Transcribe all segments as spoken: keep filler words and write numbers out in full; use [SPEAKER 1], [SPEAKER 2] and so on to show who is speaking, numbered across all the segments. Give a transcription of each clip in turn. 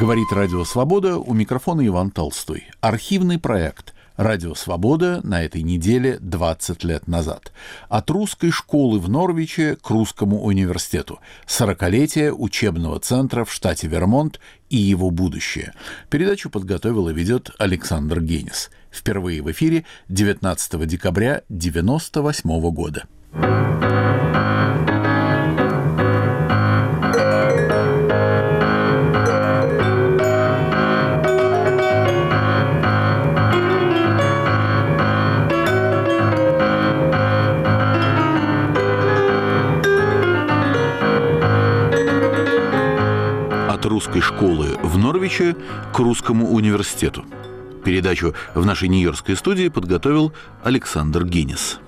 [SPEAKER 1] Говорит Радио Свобода, у микрофона Иван Толстой. Архивный проект «Радио Свобода» на этой неделе двадцать лет назад. От русской школы в Норвиче к русскому университету. сорокалетие учебного центра в штате Вермонт и его будущее. Передачу подготовил и ведет Александр Генис. Впервые в эфире девятнадцатого декабря девяносто восьмого года. От русской школы в Норвиче к русскому университету. Передачу в нашей нью-йоркской студии подготовил Александр Генис.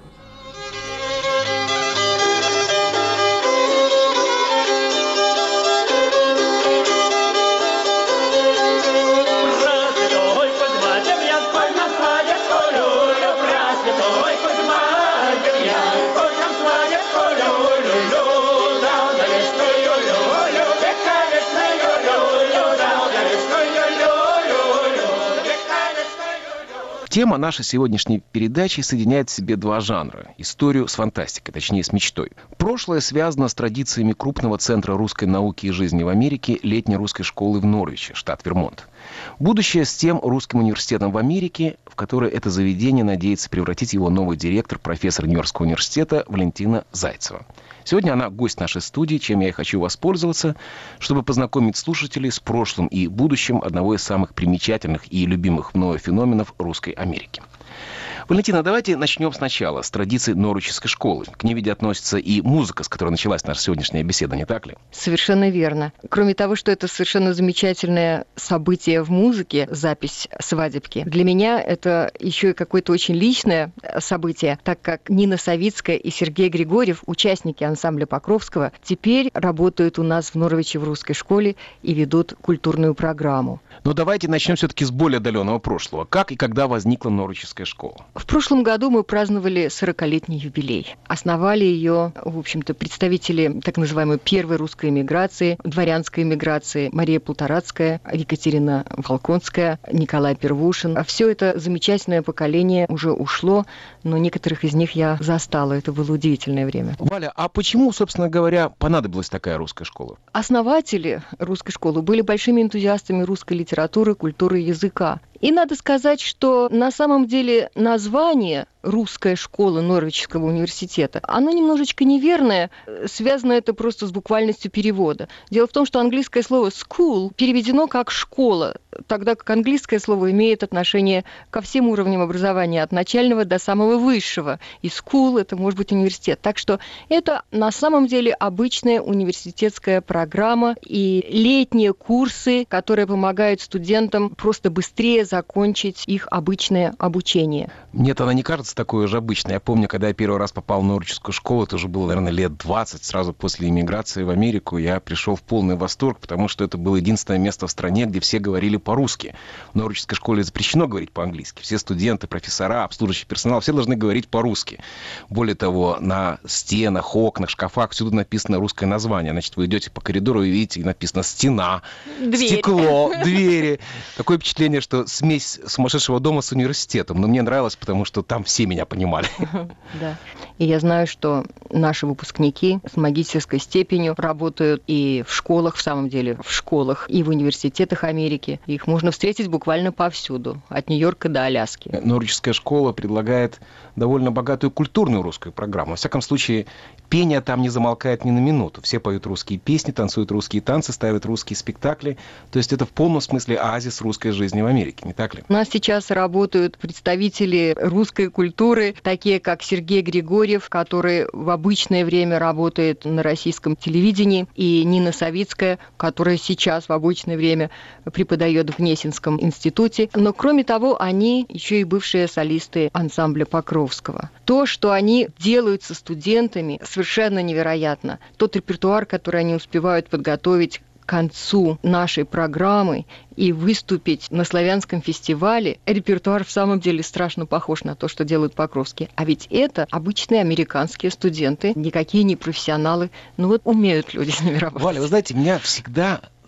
[SPEAKER 2] Тема нашей сегодняшней передачи соединяет в себе два жанра – историю с фантастикой, точнее с мечтой. Прошлое связано с традициями крупного центра русской науки и жизни в Америке – летней русской школы в Норвиче, штат Вермонт. Будущее с тем русским университетом в Америке, в который это заведение надеется превратить его новый директор, профессор Нью-Йоркского университета Валентина Зайцева. Сегодня она гость нашей студии, чем я и хочу воспользоваться, чтобы познакомить слушателей с прошлым и будущим одного из самых примечательных и любимых мною феноменов русской Америки. Валентина, давайте начнем сначала, с традиций Норвичской школы. К ней ведь относится и музыка, с которой началась наша сегодняшняя беседа, не так ли?
[SPEAKER 3] Совершенно верно. Кроме того, что это совершенно замечательное событие в музыке, запись свадебки, для меня это еще и какое-то очень личное событие, так как Нина Савицкая и Сергей Григорьев, участники ансамбля Покровского, теперь работают у нас в Норвиче в русской школе и ведут культурную программу.
[SPEAKER 2] Но давайте начнем все-таки с более отдаленного прошлого. Как и когда возникла Норвичская школа?
[SPEAKER 3] В прошлом году мы праздновали сорокалетний юбилей. Основали ее, в общем-то, представители так называемой первой русской эмиграции, дворянской эмиграции, Мария Полторацкая, Екатерина Волконская, Николай Первушин. Все это замечательное поколение уже ушло, но некоторых из них я застала. Это было удивительное время.
[SPEAKER 2] Валя, а почему, собственно говоря, понадобилась такая русская школа?
[SPEAKER 3] Основатели русской школы были большими энтузиастами русской литературы, культуры и языка. И надо сказать, что на самом деле название «Русская школа Норвичского университета», оно немножечко неверное, связано это просто с буквальностью перевода. Дело в том, что английское слово «school» переведено как «школа», тогда как английское слово имеет отношение ко всем уровням образования, от начального до самого высшего. И «school» — это может быть университет. Так что это на самом деле обычная университетская программа и летние курсы, которые помогают студентам просто быстрее закончить их обычное обучение.
[SPEAKER 2] Нет, она не кажется такой уж обычной. Я помню, когда я первый раз попал в Норвичскую школу, это уже было, наверное, лет двадцать, сразу после иммиграции в Америку, я пришел в полный восторг, потому что это было единственное место в стране, где все говорили по-русски. В Норвичской школе запрещено говорить по-английски. Все студенты, профессора, обслуживающий персонал, все должны говорить по-русски. Более того, на стенах, окнах, шкафах всюду написано русское название. Значит, вы идете по коридору и видите, написано «стена»,
[SPEAKER 3] Дверь.
[SPEAKER 2] «стекло», «двери». Такое впечатление, что смесь сумасшедшего дома с университетом. Но мне нравилось, потому что там все меня понимали.
[SPEAKER 3] Да. И я знаю, что наши выпускники с магистерской степенью работают и в школах, в самом деле, в школах, и в университетах Америки. Их можно встретить буквально повсюду, от Нью-Йорка до Аляски.
[SPEAKER 2] Норвичская школа предлагает довольно богатую культурную русскую программу. Во всяком случае, пение там не замолкает ни на минуту. Все поют русские песни, танцуют русские танцы, ставят русские спектакли. То есть это в полном смысле оазис русской жизни в Америке, не так ли?
[SPEAKER 3] У нас сейчас работают представители русской культуры, такие как Сергей Григорьев, который в обычное время работает на российском телевидении, и Нина Савицкая, которая сейчас в обычное время преподает в Гнесинском институте. Но кроме того, они еще и бывшие солисты ансамбля Покровского. То, что они делают со студентами, совершенно невероятно. Тот репертуар, который они успевают подготовить к концу нашей программы и выступить на славянском фестивале, репертуар в самом деле страшно похож на то, что делают Покровские. А ведь это обычные американские студенты, никакие не профессионалы, но вот умеют люди наверное.
[SPEAKER 2] Валя, вы знаете, меня всегда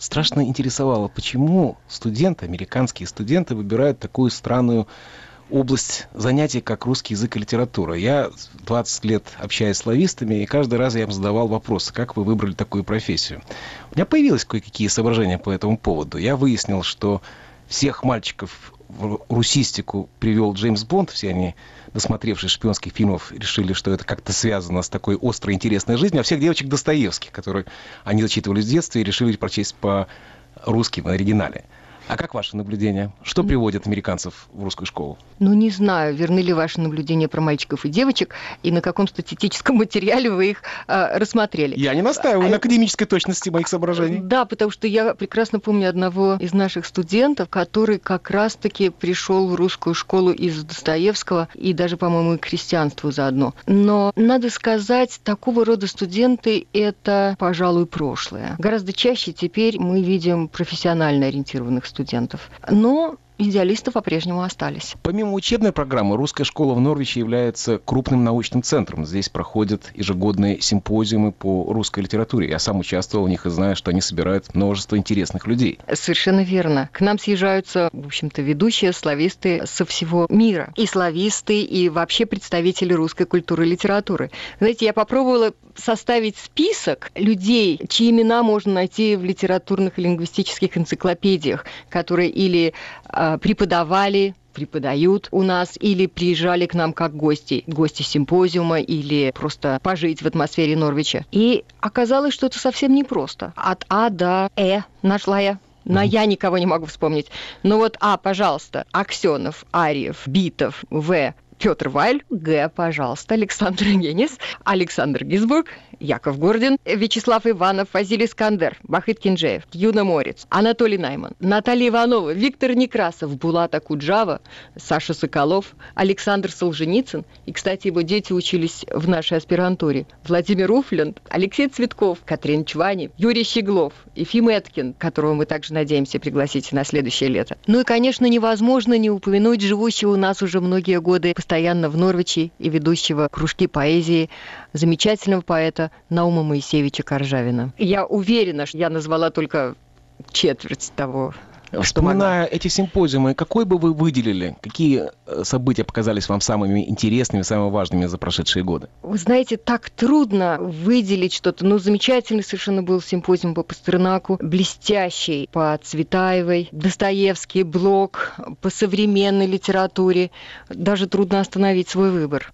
[SPEAKER 2] страшно интересовало, почему студенты, американские студенты, выбирают такую странную область занятий, как русский язык и литература. Я двадцать лет общаюсь с славистами, и каждый раз я им задавал вопрос, как вы выбрали такую профессию. У меня появились кое-какие соображения по этому поводу. Я выяснил, что всех мальчиков в русистику привел Джеймс Бонд, все они, досмотревшись шпионских фильмов, решили, что это как-то связано с такой острой интересной жизнью, а всех девочек Достоевский, которые они зачитывали в детстве и решили прочесть по-русски в оригинале. А как ваши наблюдения? Что приводит американцев в русскую школу?
[SPEAKER 3] Ну, не знаю, верны ли ваши наблюдения про мальчиков и девочек, и на каком статистическом материале вы их э, рассмотрели.
[SPEAKER 2] Я не настаиваю
[SPEAKER 3] а,
[SPEAKER 2] на академической точности моих соображений.
[SPEAKER 3] Да, потому что я прекрасно помню одного из наших студентов, который как раз-таки пришел в русскую школу из Достоевского и даже, по-моему, и к христианству заодно. Но, надо сказать, такого рода студенты – это, пожалуй, прошлое. Гораздо чаще теперь мы видим профессионально ориентированных студентов. студентов. Но идеалисты по-прежнему остались.
[SPEAKER 2] Помимо учебной программы, русская школа в Норвиче является крупным научным центром. Здесь проходят ежегодные симпозиумы по русской литературе. Я сам участвовал в них и знаю, что они собирают множество интересных людей.
[SPEAKER 3] Совершенно верно. К нам съезжаются, в общем-то, ведущие слависты со всего мира. И слависты, и вообще представители русской культуры и литературы. Знаете, я попробовала составить список людей, чьи имена можно найти в литературных и лингвистических энциклопедиях, которые или э, преподавали, преподают у нас, или приезжали к нам как гости, гости симпозиума, или просто пожить в атмосфере Норвича. И оказалось, что это совсем непросто. От А до Э нашла я. На я никого не могу вспомнить. Но вот А, пожалуйста, Аксенов, Арьев, Битов, В, Петр Вайль, Г, пожалуйста, Александр Генис, Александр Гизбург, Яков Гордин, Вячеслав Иванов, Фазиль Искандер, Бахыт Кинжеев, Юна Морец, Анатолий Найман, Наталья Иванова, Виктор Некрасов, Булат Акуджава, Саша Соколов, Александр Солженицын. И, кстати, его дети учились в нашей аспирантуре. Владимир Уфленд, Алексей Цветков, Катрин Чвани, Юрий Щеглов, Ефим Эткин, которого мы также надеемся пригласить на следующее лето. Ну и, конечно, невозможно не упомянуть живущего у нас уже многие годы постоянно в Норвиче и ведущего кружки поэзии замечательного поэта Наума Моисеевича Коржавина. Я уверена, что я назвала только четверть того, что
[SPEAKER 2] Вспоминая
[SPEAKER 3] могла.
[SPEAKER 2] эти симпозиумы, какой бы вы выделили, какие события показались вам самыми интересными, самыми важными за прошедшие годы?
[SPEAKER 3] Вы знаете, так трудно выделить что-то. Ну, замечательный совершенно был симпозиум по Пастернаку, блестящий по Цветаевой, Достоевский, Блок, по современной литературе. Даже трудно остановить свой выбор.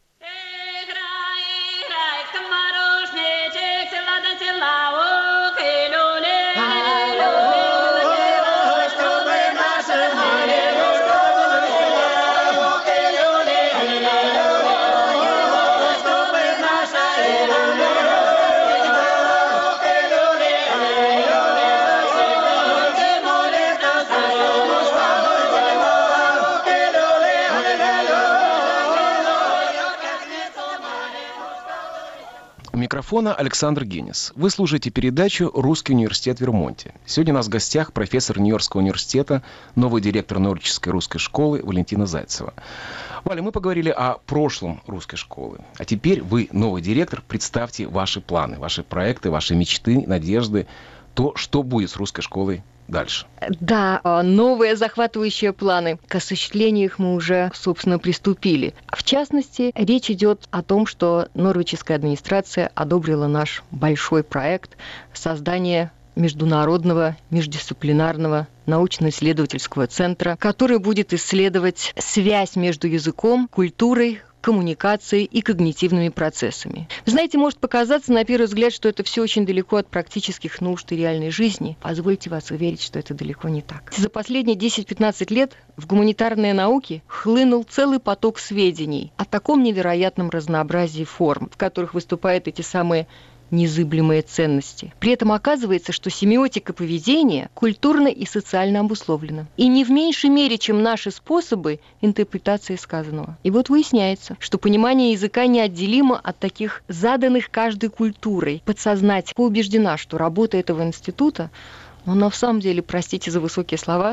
[SPEAKER 2] У микрофона Александр Генис. Вы слушаете передачу «Русский университет в Вермонте». Сегодня у нас в гостях профессор Нью-Йоркского университета, новый директор Норвичской русской школы Валентина Зайцева. Валя, мы поговорили о прошлом русской школы. А теперь вы, новый директор, представьте ваши планы, ваши проекты, ваши мечты, надежды, то, что будет с русской школой дальше.
[SPEAKER 3] Да, новые захватывающие планы. К осуществлению их мы уже, собственно, приступили. В частности, речь идет о том, что норвичская администрация одобрила наш большой проект создания международного, междисциплинарного научно-исследовательского центра, который будет исследовать связь между языком, культурой, коммуникацией и когнитивными процессами. Вы знаете, может показаться на первый взгляд, что это все очень далеко от практических нужд и реальной жизни. Позвольте вас уверить, что это далеко не так. За последние десять-пятнадцать лет в гуманитарные науки хлынул целый поток сведений о таком невероятном разнообразии форм, в которых выступают эти самые незыблемые ценности. При этом оказывается, что семиотика поведения культурно и социально обусловлена. И не в меньшей мере, чем наши способы интерпретации сказанного. И вот выясняется, что понимание языка неотделимо от таких заданных каждой культурой. Подсознательно убеждена, что работа этого института, она в самом деле, простите за высокие слова,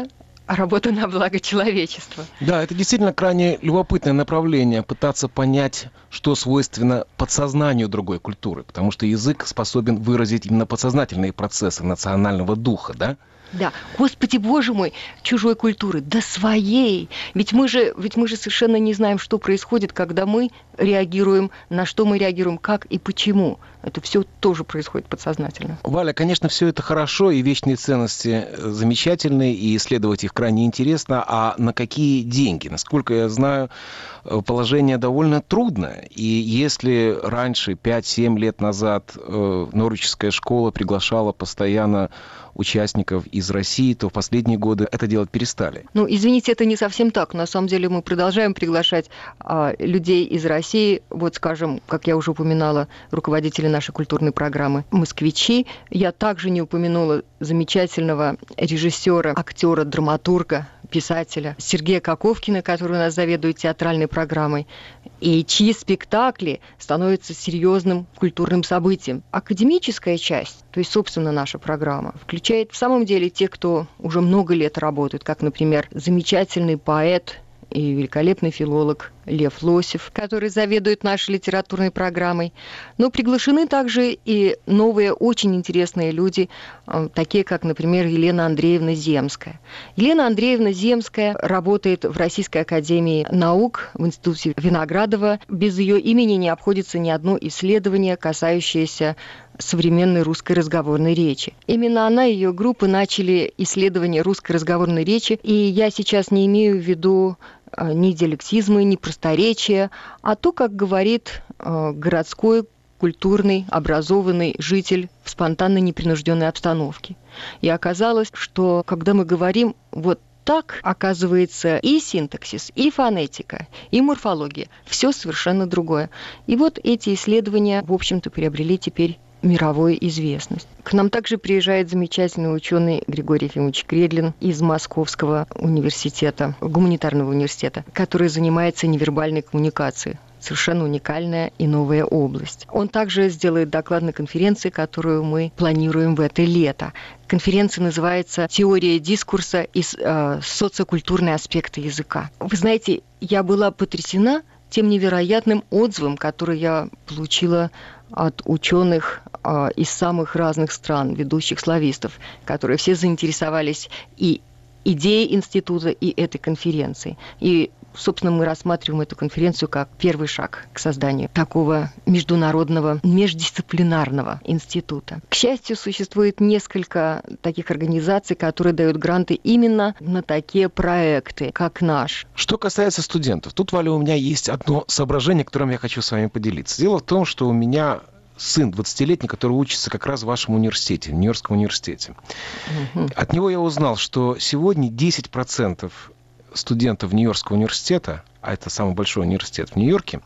[SPEAKER 3] работа на благо человечества.
[SPEAKER 2] Да, это действительно крайне любопытное направление, пытаться понять, что свойственно подсознанию другой культуры, потому что язык способен выразить именно подсознательные процессы национального духа, да?
[SPEAKER 3] Да, Господи Боже мой, чужой культуры, да своей. Ведь мы же, ведь мы же совершенно не знаем, что происходит, когда мы реагируем, на что мы реагируем, как и почему. Это все тоже происходит подсознательно.
[SPEAKER 2] Валя, конечно, все это хорошо, и вечные ценности замечательные, и исследовать их крайне интересно. А на какие деньги? Насколько я знаю, положение довольно трудное. И если раньше, пять-семь лет назад, Норвичская школа приглашала постоянно участников из России, то в последние годы это делать перестали.
[SPEAKER 3] Ну, извините, это не совсем так. На самом деле мы продолжаем приглашать а, людей из России. Вот, скажем, как я уже упоминала, руководители нашей культурной программы «Москвичи». Я также не упомянула замечательного режиссера, актера, драматурга, писателя Сергея Коковкина, который у нас заведует театральной программой, и чьи спектакли становятся серьезным культурным событием. Академическая часть, то есть, собственно, наша программа, включает в самом деле тех, кто уже много лет работает, как, например, замечательный поэт и великолепный филолог Лев Лосев, который заведует нашей литературной программой. Но приглашены также и новые очень интересные люди, такие как, например, Елена Андреевна Земская. Елена Андреевна Земская работает в Российской академии наук в Институте Виноградова. Без ее имени не обходится ни одно исследование, касающееся современной русской разговорной речи. Именно она и ее группы начали исследование русской разговорной речи, и я сейчас не имею в виду ни диалектизмы, ни просторечия, а то, как говорит э, городской, культурный, образованный житель в спонтанной, непринужденной обстановке. И оказалось, что когда мы говорим вот так, оказывается, и синтаксис, и фонетика, и морфология, все совершенно другое. И вот эти исследования, в общем-то, приобрели теперь мировую известность. К нам также приезжает замечательный ученый Григорий Ефимович Кредлин из Московского университета, гуманитарного университета, который занимается невербальной коммуникацией. Совершенно уникальная и новая область. Он также сделает доклад на конференции, которую мы планируем в это лето. Конференция называется «Теория дискурса и э, социокультурные аспекты языка». Вы знаете, я была потрясена тем невероятным отзывом, который я получила от ученых э, из самых разных стран, ведущих славистов, которые все заинтересовались и идеей института, и этой конференции. И, собственно, мы рассматриваем эту конференцию как первый шаг к созданию такого международного, междисциплинарного института. К счастью, существует несколько таких организаций, которые дают гранты именно на такие проекты, как наш.
[SPEAKER 2] Что касается студентов, тут, Валя, у меня есть одно соображение, которым я хочу с вами поделиться. Дело в том, что у меня сын двадцатилетний, который учится как раз в вашем университете, в Нью-Йоркском университете. Угу. От него я узнал, что сегодня десять процентов студентов Нью-Йоркского университета, а это самый большой университет в Нью-Йорке,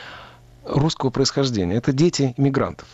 [SPEAKER 2] русского происхождения. Это дети иммигрантов,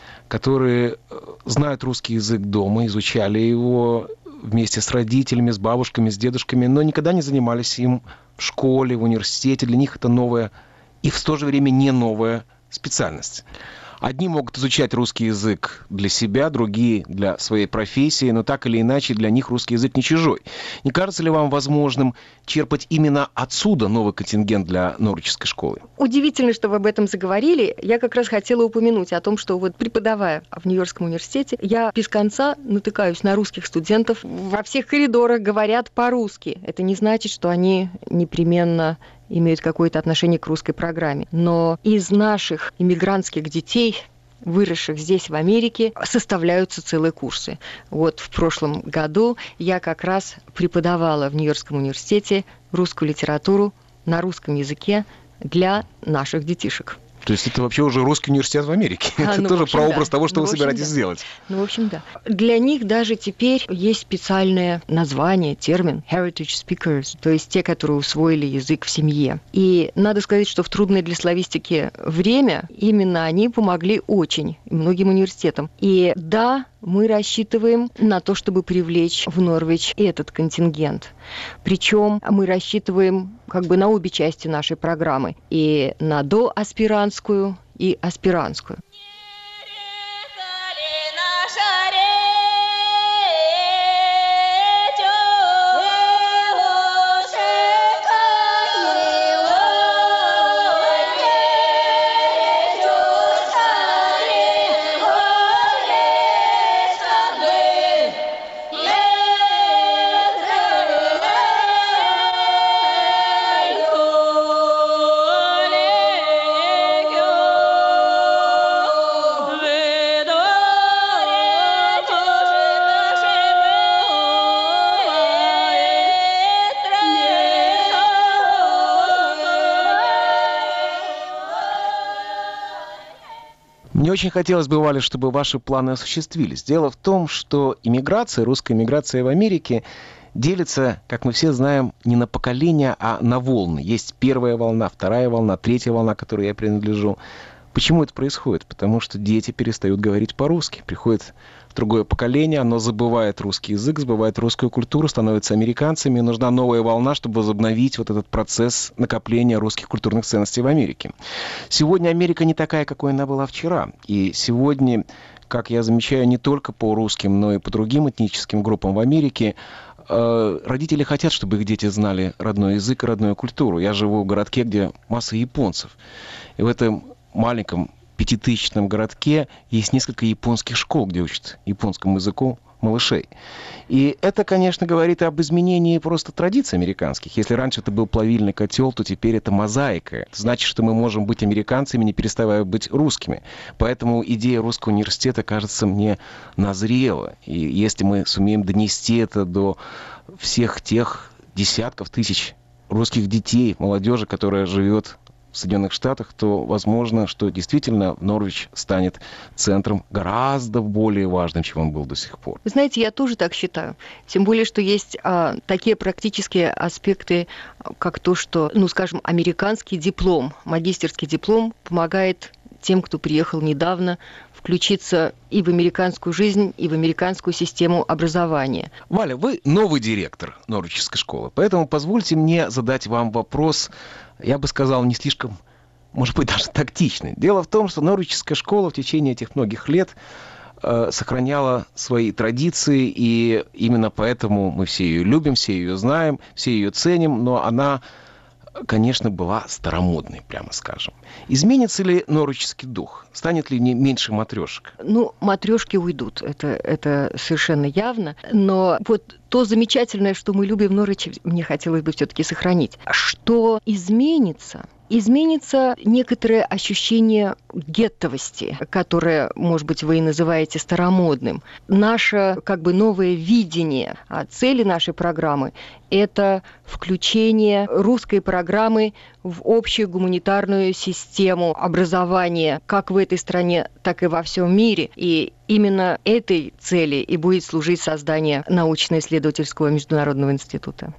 [SPEAKER 2] которые знают русский язык дома, изучали его вместе с родителями, с бабушками, с дедушками, но никогда не занимались им в школе, в университете. Для них это новая и в то же время не новая специальность. Одни могут изучать русский язык для себя, другие для своей профессии, но так или иначе для них русский язык не чужой. Не кажется ли вам возможным черпать именно отсюда новый контингент для Норвичской школы?
[SPEAKER 3] Удивительно, что вы об этом заговорили. Я как раз хотела упомянуть о том, что вот преподавая в Нью-Йоркском университете, я без конца натыкаюсь на русских студентов. Во всех коридорах говорят по-русски. Это не значит, что они непременно имеют какое-то отношение к русской программе. Но из наших иммигрантских детей, выросших здесь, в Америке, составляются целые курсы. Вот в прошлом году я как раз преподавала в Нью-Йоркском университете русскую литературу на русском языке для наших детишек.
[SPEAKER 2] То есть это вообще уже русский университет в Америке. А, это ну, тоже общем, прообраз да. того, что ну, вы собираетесь да. сделать.
[SPEAKER 3] Ну, в общем, да. Для них даже теперь есть специальное название, термин heritage speakers, то есть те, которые усвоили язык в семье. И надо сказать, что в трудное для славистики время именно они помогли очень многим университетам. И да, мы рассчитываем на то, чтобы привлечь в Норвич этот контингент. Причем мы рассчитываем как бы на обе части нашей программы. И на доаспирантскую, и аспирантскую.
[SPEAKER 2] Мне очень хотелось бы, Валя, чтобы ваши планы осуществились. Дело в том, что иммиграция, русская иммиграция в Америке делится, как мы все знаем, не на поколения, а на волны. Есть первая волна, вторая волна, третья волна, к которой я принадлежу. Почему это происходит? Потому что дети перестают говорить по-русски. Приходит другое поколение, оно забывает русский язык, забывает русскую культуру, становится американцами. И нужна новая волна, чтобы возобновить вот этот процесс накопления русских культурных ценностей в Америке. Сегодня Америка не такая, какой она была вчера. И сегодня, как я замечаю, не только по русским, но и по другим этническим группам в Америке, родители хотят, чтобы их дети знали родной язык и родную культуру. Я живу в городке, где масса японцев. И в этом маленьком пятитысячном городке есть несколько японских школ, где учат японскому языку малышей. И это, конечно, говорит об изменении просто традиций американских. Если раньше это был плавильный котел, то теперь это мозаика. Это значит, что мы можем быть американцами, не переставая быть русскими. Поэтому идея русского университета, кажется, мне назрела. И если мы сумеем донести это до всех тех десятков тысяч русских детей, молодежи, которая живет в Соединенных Штатах, то возможно, что действительно Норвич станет центром гораздо более важным, чем он был до сих пор.
[SPEAKER 3] Вы знаете, я тоже так считаю. Тем более, что есть а, такие практические аспекты, как то, что, ну, скажем, американский диплом, магистерский диплом помогает тем, кто приехал недавно, включиться и в американскую жизнь, и в американскую систему образования.
[SPEAKER 2] Валя, вы новый директор Норвичской школы, поэтому позвольте мне задать вам вопрос, я бы сказал, не слишком, может быть, даже тактичный. Дело в том, что Норвичская школа в течение этих многих лет э, сохраняла свои традиции, и именно поэтому мы все ее любим, все ее знаем, все ее ценим, но она, конечно, была старомодной, прямо скажем. Изменится ли норвичский дух? Станет ли не меньше матрешек?
[SPEAKER 3] Ну, матрешки уйдут, это, это совершенно явно. Но вот то замечательное, что мы любим в Норвиче, мне хотелось бы все-таки сохранить. Что изменится? Изменится некоторое ощущение геттовости, которое, может быть, вы и называете старомодным. Наше, как бы, новое видение цели нашей программы – это включение русской программы в общую гуманитарную систему образования как в этой стране, так и во всем мире. И именно этой цели и будет служить создание научно-исследовательского международного института.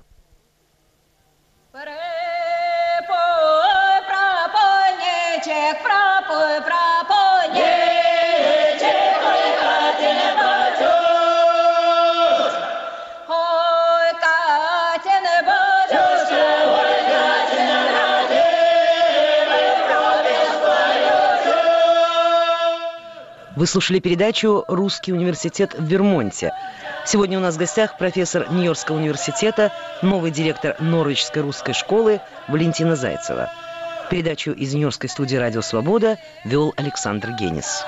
[SPEAKER 4] Вы слушали передачу «Русский университет в Вермонте». Сегодня у нас в гостях профессор Нью-Йоркского университета, новый директор Норвичской русской школы Валентина Зайцева. Передачу из Нью-Йоркской студии «Радио Свобода» вел Александр Генис.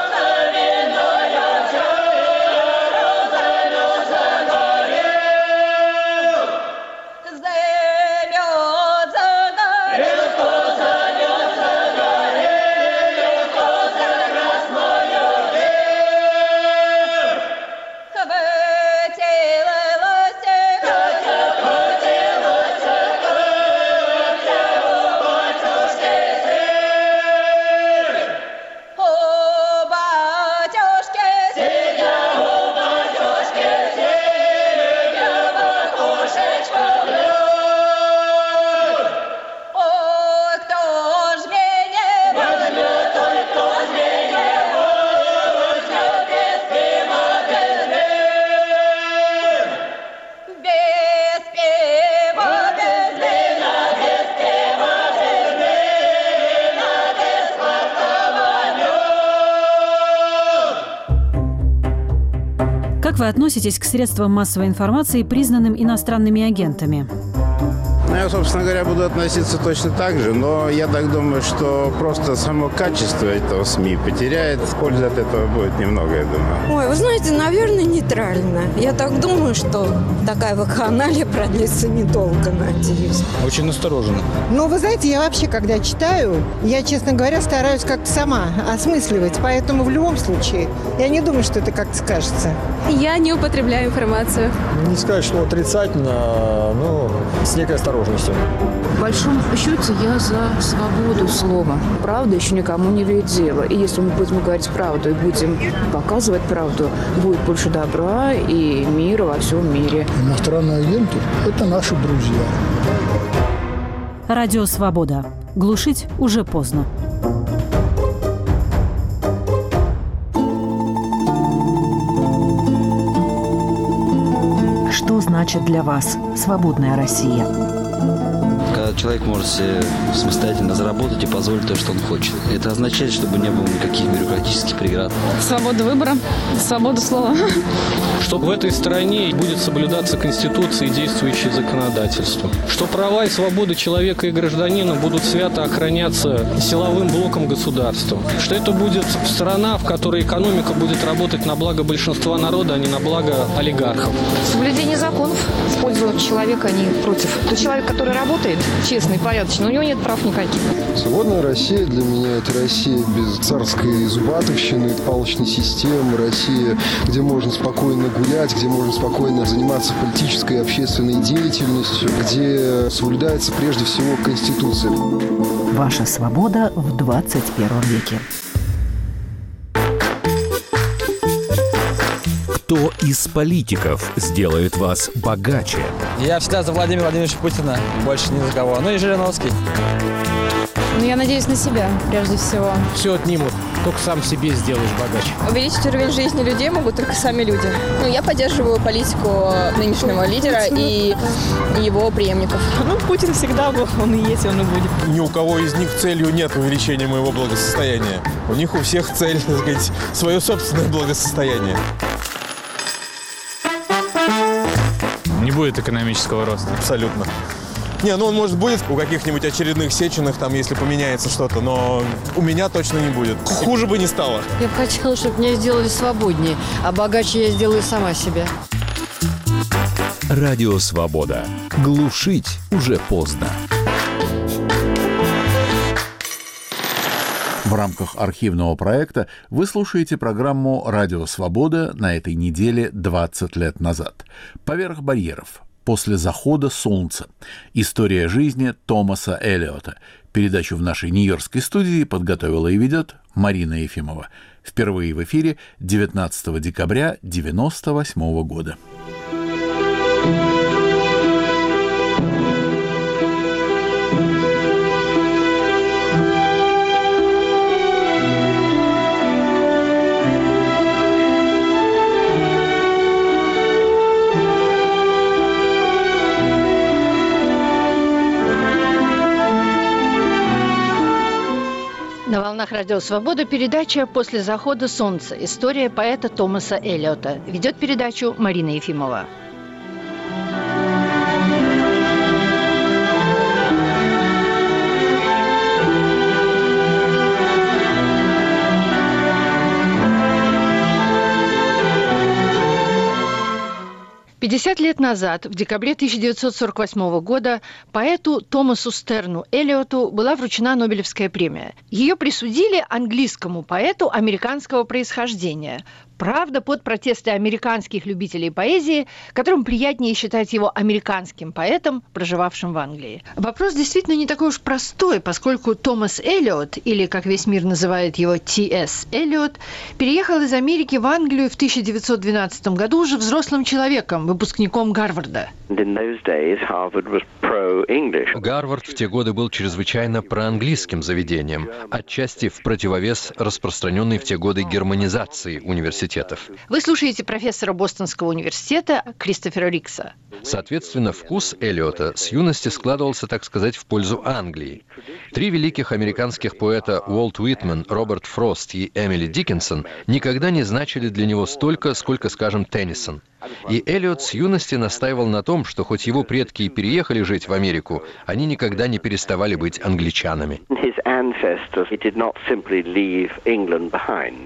[SPEAKER 5] Как вы относитесь к средствам массовой информации, признанным иностранными агентами?
[SPEAKER 6] Ну, я, собственно говоря, буду относиться точно так же, но я так думаю, что просто само качество этого СМИ потеряет. Пользы от этого будет немного, я думаю.
[SPEAKER 7] Ой, вы знаете, наверное, нейтрально. Я так думаю, что такая вакханалия продлится недолго, надеюсь.
[SPEAKER 8] Очень настороженно.
[SPEAKER 9] Ну, вы знаете, я вообще, когда читаю, я, честно говоря, стараюсь как-то сама осмысливать. Поэтому в любом случае, я не думаю, что это как-то скажется.
[SPEAKER 10] Я не употребляю информацию.
[SPEAKER 8] Не сказать, что отрицательно, но с некой осторожностью.
[SPEAKER 10] В большом счете я за свободу слова. Правда еще никому не вредит дело. И если мы будем говорить правду и будем показывать правду, будет больше добра и мира во всем мире.
[SPEAKER 11] Иностранные агенты – это наши друзья.
[SPEAKER 5] Радио «Свобода». Глушить уже поздно. Что значит для вас свободная Россия?
[SPEAKER 12] Когда человек может себе самостоятельно заработать и позволить то, что он хочет. Это означает, чтобы не было никаких бюрократических преград.
[SPEAKER 13] Свобода выбора, свобода слова.
[SPEAKER 14] Что в этой стране будет соблюдаться Конституция и действующее законодательство. Что права и свободы человека и гражданина будут свято охраняться силовым блоком государства. Что это будет страна, в которой экономика будет работать на благо большинства народа, а не на благо олигархов.
[SPEAKER 3] Соблюдение законов в пользу человека, а не против. Тот человек, который работает, честный, порядочный, у него нет прав никаких.
[SPEAKER 15] Свободная Россия для меня – это Россия без царской зубатовщины, палочной системы, Россия, где можно спокойно гулять, где можно спокойно заниматься политической и общественной деятельностью, где соблюдается прежде всего Конституция.
[SPEAKER 5] Ваша свобода в двадцать первом веке.
[SPEAKER 16] Кто из политиков сделает вас богаче?
[SPEAKER 8] Я всегда за Владимира Владимировича Путина, больше ни за кого. Ну и Жириновский.
[SPEAKER 13] Ну, я надеюсь на себя, прежде всего.
[SPEAKER 17] Все отнимут, только сам себе сделаешь богаче.
[SPEAKER 18] Увеличить уровень жизни людей могут только сами люди. Ну, я поддерживаю политику нынешнего лидера и его преемников.
[SPEAKER 19] Ну, Путин всегда был, он и есть, он и будет.
[SPEAKER 20] Ни у кого из них целью нет увеличения моего благосостояния. У них у всех цель, так сказать, свое собственное благосостояние.
[SPEAKER 21] Не будет экономического роста.
[SPEAKER 20] Абсолютно. Не, ну он, может, будет у каких-нибудь очередных Сеченых, там, если поменяется что-то, но у меня точно не будет. Хуже бы не стало.
[SPEAKER 22] Я бы хотела, чтобы меня сделали свободнее, а богаче я сделаю сама себя.
[SPEAKER 16] Радио «Свобода». Глушить уже поздно.
[SPEAKER 1] В рамках архивного проекта вы слушаете программу «Радио Свобода» на этой неделе двадцать лет назад. «Поверх барьеров. После захода солнца. История жизни Томаса Эллиота». Передачу в нашей нью-йоркской студии подготовила и ведет Марина Ефимова. Впервые в эфире девятнадцатого декабря девяносто восьмого года.
[SPEAKER 23] На волнах Радио Свобода передача «После захода солнца. История поэта Томаса Эллиота». Ведет передачу Марина Ефимова. пятьдесят лет назад, в декабре тысяча девятьсот сорок восьмого года, поэту Томасу Стерну Эллиоту была вручена Нобелевская премия. Ее присудили английскому поэту американского происхождения. Правда, под протесты американских любителей поэзии, которым приятнее считать его американским поэтом, проживавшим в Англии. Вопрос действительно не такой уж простой, поскольку Томас Эллиот, или, как весь мир называет его, Ти Эс Эллиот, переехал из Америки в Англию в тысяча девятьсот двенадцатом году уже взрослым человеком, выпускником Гарварда.
[SPEAKER 24] Гарвард в те годы был чрезвычайно проанглийским заведением, отчасти в противовес распространенной в те годы германизации университетов.
[SPEAKER 23] Вы слушаете профессора Бостонского университета Кристофера Рикса.
[SPEAKER 24] Соответственно, вкус Эллиота с юности складывался, так сказать, в пользу Англии. Три великих американских поэта Уолт Уитмен, Роберт Фрост и Эмили Диккенсон никогда не значили для него столько, сколько, скажем, Теннисон. И Эллиот с юности настаивал на том, что хоть его предки и переехали жить в Америку, они никогда не переставали быть англичанами.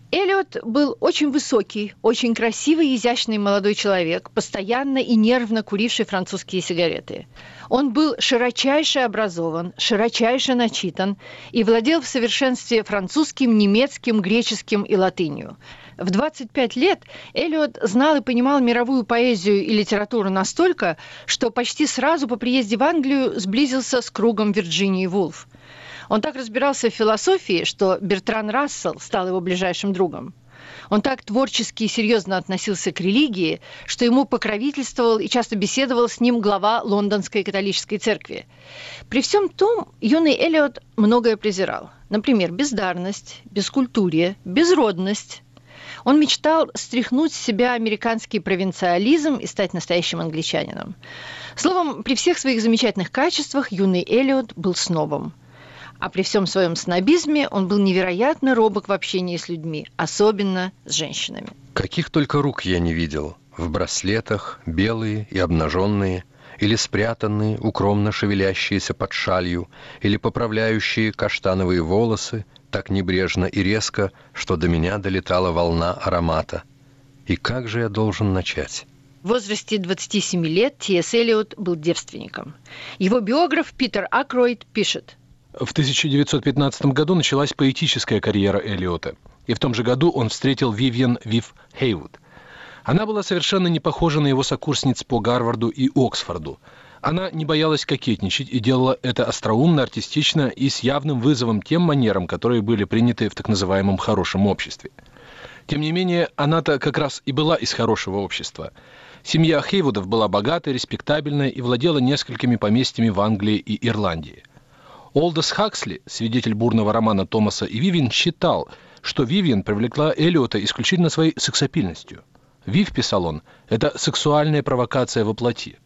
[SPEAKER 23] Эллиот был очень высокий, очень красивый и изящный молодой человек, постоянно и нервно куривший французские сигареты. Он был широчайше образован, широчайше начитан и владел в совершенстве французским, немецким, греческим и латынью. В двадцать пять лет Эллиот знал и понимал мировую поэзию и литературу настолько, что почти сразу по приезде в Англию сблизился с кругом Вирджинии Вулф. Он так разбирался в философии, что Бертран Рассел стал его ближайшим другом. Он так творчески и серьезно относился к религии, что ему покровительствовал и часто беседовал с ним глава Лондонской католической церкви. При всем том, юный Эллиот многое презирал. Например, бездарность, бескультурье, безродность. Он мечтал стряхнуть с себя американский провинциализм и стать настоящим англичанином. Словом, при всех своих замечательных качествах юный Эллиот был снобом. А при всем своем снобизме он был невероятно робок в общении с людьми, особенно с женщинами.
[SPEAKER 24] Каких только рук я не видел. В браслетах, белые и обнаженные, или спрятанные, укромно шевелящиеся под шалью, или поправляющие каштановые волосы, так небрежно и резко, что до меня долетала волна аромата. И как же я должен начать?
[SPEAKER 23] В возрасте двадцати семи лет Ти Эс Эллиот был девственником. Его биограф Питер Акройд пишет:
[SPEAKER 2] в тысяча девятьсот пятнадцатом году началась поэтическая карьера Эллиота, и в том же году он встретил Вивиан Вив Хейвуд. Она была совершенно не похожа на его сокурсниц по Гарварду и Оксфорду. Она не боялась кокетничать и делала это остроумно, артистично и с явным вызовом тем манерам, которые были приняты в так называемом хорошем обществе. Тем не менее, она-то как раз и была из хорошего общества. Семья Хейвудов была богатой, респектабельной и владела несколькими поместьями в Англии и Ирландии. Олдос Хаксли, свидетель бурного романа Томаса и Вивиан, считал, что Вивиан привлекла Эллиота исключительно своей сексапильностью. «Вив», писал он, — это сексуальная провокация во плоти.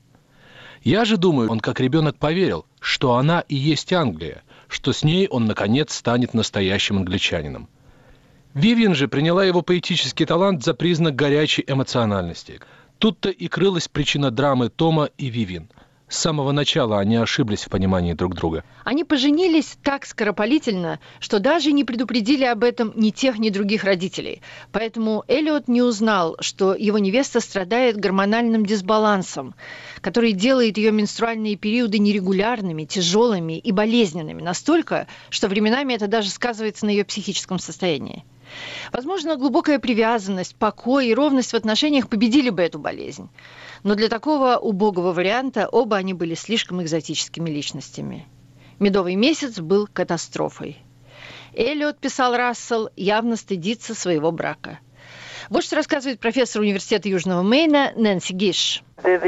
[SPEAKER 2] Я же думаю, он как ребенок поверил, что она и есть Англия, что с ней он, наконец, станет настоящим англичанином. Вивиан же приняла его поэтический талант за признак горячей эмоциональности. Тут-то и крылась причина драмы Тома и Вивиан. С самого начала они ошиблись в понимании друг друга.
[SPEAKER 23] Они поженились так скоропалительно, что даже не предупредили об этом ни тех, ни других родителей. Поэтому Эллиот не узнал, что его невеста страдает гормональным дисбалансом, который делает ее менструальные периоды нерегулярными, тяжелыми и болезненными, настолько, что временами это даже сказывается на ее психическом состоянии. Возможно, глубокая привязанность, покой и ровность в отношениях победили бы эту болезнь. Но для такого убогого варианта оба они были слишком экзотическими личностями. «Медовый месяц» был катастрофой. Эллиот, писал Рассел, явно стыдится своего брака. Вот что рассказывает профессор университета Южного Мэйна Нэнси Гиш.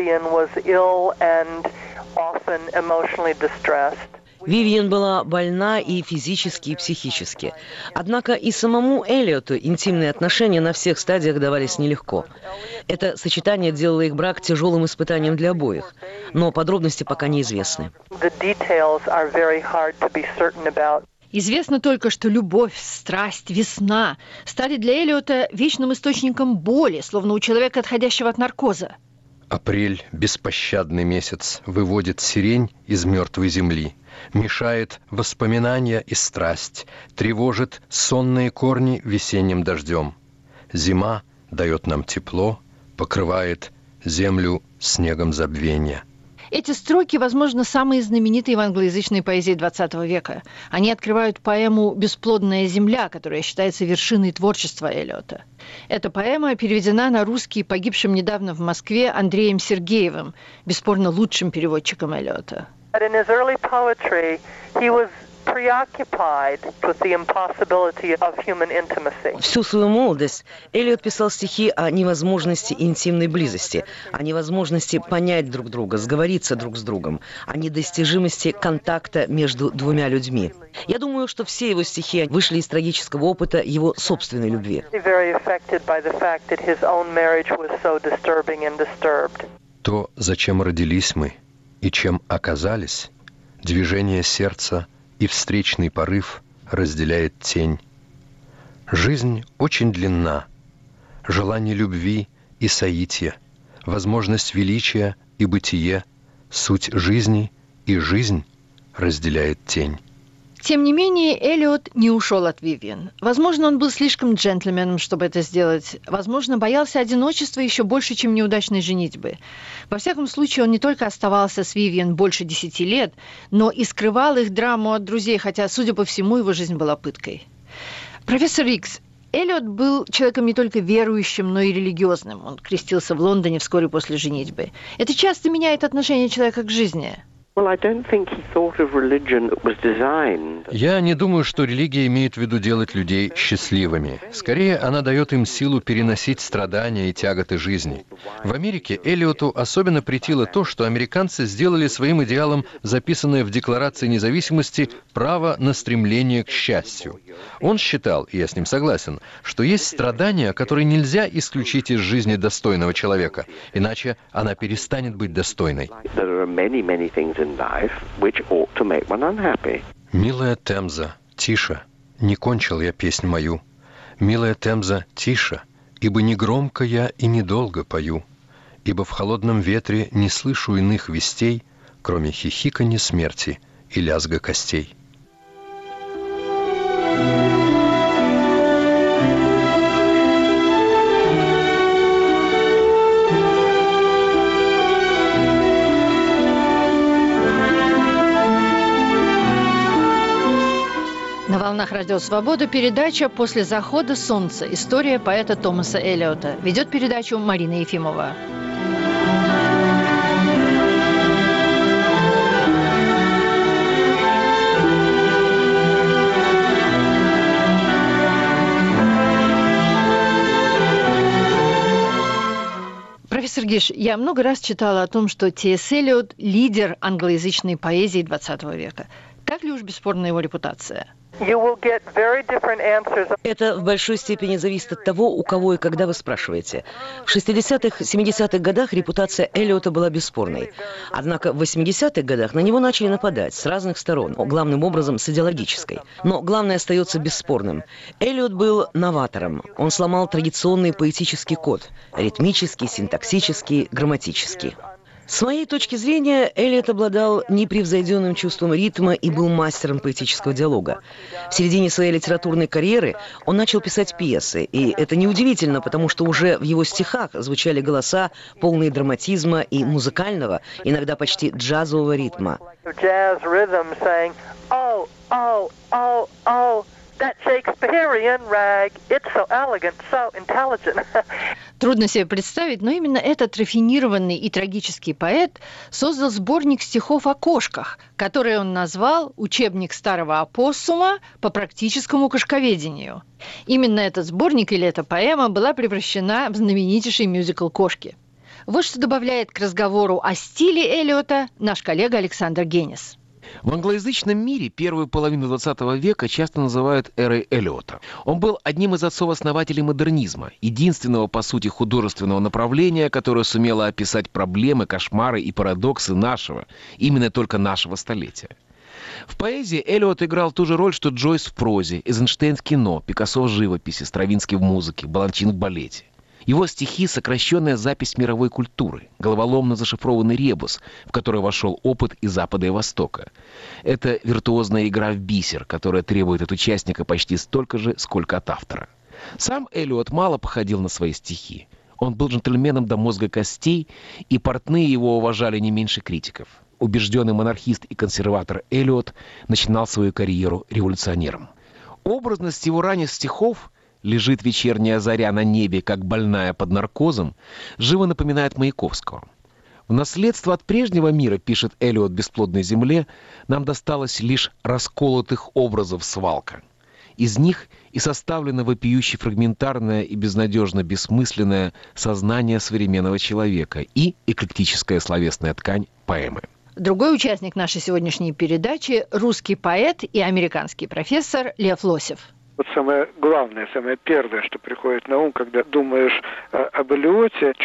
[SPEAKER 4] Вивиан была больна и физически, и психически. Однако и самому Эллиоту интимные отношения на всех стадиях давались нелегко. Это сочетание делало их брак тяжелым испытанием для обоих, но подробности пока неизвестны.
[SPEAKER 23] Известно только, что любовь, страсть, весна стали для Эллиота вечным источником боли, словно у человека, отходящего от наркоза.
[SPEAKER 24] Апрель, беспощадный месяц, выводит сирень из мертвой земли, мешает воспоминания и страсть, тревожит сонные корни весенним дождем. Зима дает нам тепло, покрывает землю снегом забвения.
[SPEAKER 23] Эти строки, возможно, самые знаменитые в англоязычной поэзии двадцатого века. Они открывают поэму «Бесплодная земля», которая считается вершиной творчества Эллиота. Эта поэма переведена на русский погибшим недавно в Москве Андреем Сергеевым, бесспорно лучшим переводчиком Эллиота.
[SPEAKER 4] Всю свою молодость Эллиот писал стихи о невозможности интимной близости, о невозможности понять друг друга, сговориться друг с другом, о недостижимости контакта между двумя людьми. Я думаю, что все его стихи вышли из трагического опыта его собственной любви.
[SPEAKER 24] То, зачем родились мы и чем оказались, движение сердца и встречный порыв разделяет тень. Жизнь очень длинна, желание любви и соития, возможность величия и бытие, суть жизни и жизнь разделяет тень.
[SPEAKER 23] Тем не менее, Эллиот не ушел от Вивиан. Возможно, он был слишком джентльменом, чтобы это сделать. Возможно, боялся одиночества еще больше, чем неудачной женитьбы. Во всяком случае, он не только оставался с Вивиан больше десяти лет, но и скрывал их драму от друзей, хотя, судя по всему, его жизнь была пыткой. Профессор Рикс, Эллиот был человеком не только верующим, но и религиозным. Он крестился в Лондоне вскоре после женитьбы. Это часто меняет отношение человека к жизни.
[SPEAKER 24] Я не думаю, что религия имеет в виду делать людей счастливыми. Скорее, она дает им силу переносить страдания и тяготы жизни. В Америке Эллиоту особенно претило то, что американцы сделали своим идеалом записанное в Декларации независимости право на стремление к счастью. Он считал, и я с ним согласен, что есть страдания, которые нельзя исключить из жизни достойного человека, иначе она перестанет быть достойной. Милая Темза, тише, не кончил я песнь мою. Милая Темза, тише, ибо не громко я и недолго пою, ибо в холодном ветре не слышу иных вестей, кроме хихиканья смерти и лязга костей.
[SPEAKER 23] На волнах Радио Свобода передача «После захода солнца. История поэта Томаса Эллиота». Ведет передачу Марина Ефимова. Профессор Гиш, я много раз читала о том, что Ти Эс Эллиот – лидер англоязычной поэзии двадцатого века. Так ли уж бесспорна его репутация?
[SPEAKER 4] Это в большой степени зависит от того, у кого и когда вы спрашиваете. В шестидесятых, семидесятых годах репутация Эллиота была бесспорной. Однако в восьмидесятых годах на него начали нападать с разных сторон, главным образом с идеологической. Но главное остается бесспорным. Эллиот был новатором. Он сломал традиционный поэтический код – ритмический, синтаксический, грамматический. С моей точки зрения, Эллиот обладал непревзойденным чувством ритма и был мастером поэтического диалога. В середине своей литературной карьеры он начал писать пьесы, и это неудивительно, потому что уже в его стихах звучали голоса, полные драматизма и музыкального, иногда почти джазового ритма.
[SPEAKER 23] Трудно себе представить, но именно этот рафинированный и трагический поэт создал сборник стихов о кошках, который он назвал «Учебник старого опоссума по практическому кошковедению». Именно этот сборник или эта поэма была превращена в знаменитейший мюзикл «Кошки». Вот что добавляет к разговору о стиле Эллиота наш коллега Александр Генис.
[SPEAKER 2] В англоязычном мире первую половину двадцатого века часто называют эрой Эллиота. Он был одним из отцов-основателей модернизма, единственного, по сути, художественного направления, которое сумело описать проблемы, кошмары и парадоксы нашего, именно только нашего столетия. В поэзии Эллиот играл ту же роль, что Джойс в прозе, Эйзенштейн в кино, Пикассо в живописи, Стравинский в музыке, Баланчин в балете. Его стихи – сокращенная запись мировой культуры, головоломно зашифрованный ребус, в который вошел опыт и Запада, и Востока. Это виртуозная игра в бисер, которая требует от участника почти столько же, сколько от автора. Сам Эллиот мало походил на свои стихи. Он был джентльменом до мозга костей, и портные его уважали не меньше критиков. Убежденный монархист и консерватор Эллиот начинал свою карьеру революционером. Образность его ранних стихов «Лежит вечерняя заря на небе, как больная под наркозом», живо напоминает Маяковского. В наследство от прежнего мира, пишет Эллиот в «Бесплодной земле», нам досталось лишь расколотых образов свалка. Из них и составлено вопиюще фрагментарное и безнадежно бессмысленное сознание современного человека и эклектическая словесная ткань поэмы.
[SPEAKER 23] Другой участник нашей сегодняшней передачи – русский поэт и американский профессор Лев Лосев.
[SPEAKER 6] Вот самое главное, самое первое, что приходит на ум, когда думаешь э, об Эллиоте,